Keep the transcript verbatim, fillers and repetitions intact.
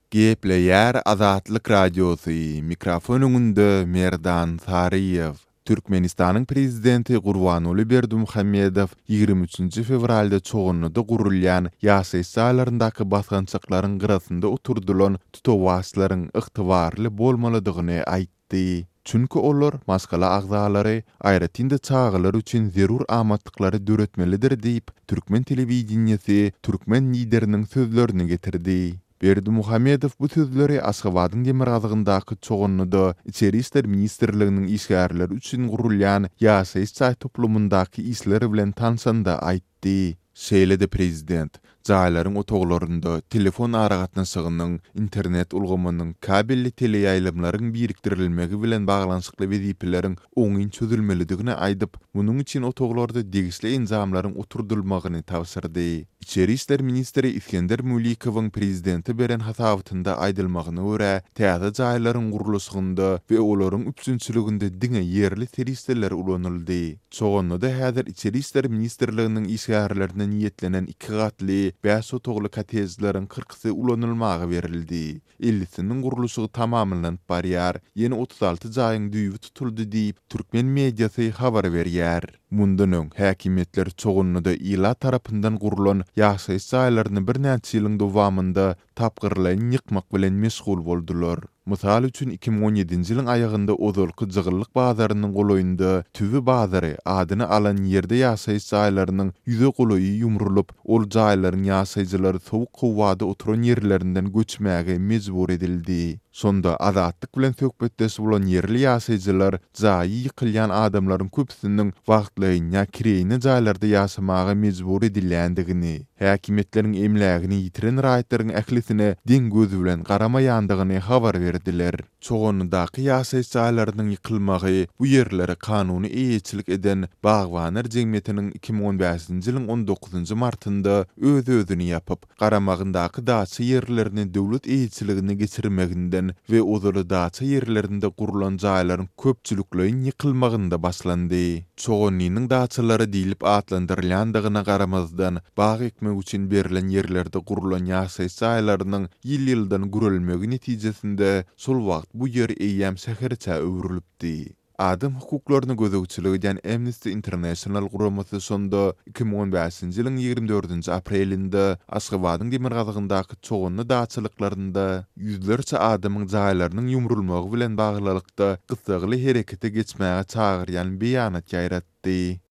Gepleýär Azatlyk Radiosy. Mikrofon öňünde Merdan Sariýew. Türkmenistanyň prezidenti Gurbanuly Berdimuhammedow ýygrimi üçinji fevralda çoğunluda gurulýan ýaşy saýlaryndaky basgançyklaryň gyrasynda oturdulan tutawatlaryň ygtybarly bolmalydygyny aýtdy. Çünki olar maskala agzalary aýratynda çağılar üçin zerur amatlyklary döretmelidir diýip Türkmen telewizionyasy Türkmen lideriniň sözlerini getirdi. Berdimuhammedow bu sözleri Aşgabatyň Demirgazygyndaky çoğunluda İçeri işler ministrliginiň işgärleri üçin gurulýan ýaşy saý toplumyndaky işleri bilen tanşanda aýtdy. Şeýlede prezident jaýlaryň otoglarynda telefon aragatnaşygynyň, internet ulgamanyň, kabelli teleýaýlamlaryň birikdirilmegi bilen baglanşykly wezipeleriň oňyn çözülmelidigini aýdyp, munyň üçin otoglarda degisli enzamlaryň oturdylmagyny tawsyrdy. İçeri işler ministri İskender Mulikowyň prezidenti beren hasabynda aýdylmagyna görä, täze jaýlaryň gurulşygynda we olaryň üpsünçiliginde diňe ýerli teristler ulanyldy. Çoğunluda häzir İçeri işler ministrliginiň işgärlerine niýetlenen iki gatly beş otogly kotejleriň kırkysy ulanylmagy berildi. ellisiniň gurulşygy tamamlanıp barýar, ýeni otuz alty jaýyň düýbi tutuldy diýip Türkmen mediasy habar berýär. Mundan öň häkimetler çoğunluda ila tarapyndan gurulan ýaşy saýlaryny bir näçe ýylyň dowamında tapgyrlaýan ýykmak bilen meşgul boldular. Mysal üçin iki bin on ýedinji ýylyň aýagynda Ozolky jygyrlyk bazarynyň goloýunda Tüvi bazary adyny alan ýerde ýaşy saýlarynyň ýüze goloýy ýumrulup, ol jaýlaryň ýaşaýjylary sowuk howada oturan ýerlerinden göçmäge mejbur edildi. Sonda azatlyk bilen söhbetdeş bolan ýerli ýaşaýjylar jaýy ýykylýan adamlaryň köpsiniň wagtlaýyna kireýine jaýlarda ýaşamaga mejbur edilýändigini, häkimetleriň emlägini ýitiren raýatlaryň ählisine diň gözü bilen garamaýandygyny habar berdiler. Çoğunludaky ýaşy saýlarynyň ýykylmagy bu ýerlere kanuny eýetçilik eden Bagwanlar jemgyýetiniň iki bin on beşinji ýylyň on dokuzunjy martynda öz-özüni ýapyp, garamagyndaky daçy ýerlerini döwlet eýetçiligine geçirmeginden we ozaly daçy ýerlerinde gurulan jaýlaryň köpçülikleýin ýykylmagynda başlandy. Çoğunlygynyň daçylary diýilip atlandyrylýandygyna garamazdan bag ekmek üçin berilen ýerlerde gurulan ýaşy saýlarynyň ýyl-ýyldan gürelmegi netijesinde sol wagt bu ýer eýýäm şäherçe öwrülipdi. Adam hukuklaryny gözegçiligi eden Amnesty International guramasy sonda iki bin on beşinji ýylyň ýygrimi dördünji aprelinde Aşgabatyň Demirgazygyndaky çoğunly daçylyklarynda ýüzlerçe adamyň jaýlarynyň ýumrulmagy bilen baglylykda gysagly herekete geçmäge çagyrýan beýanat ýaýratdy.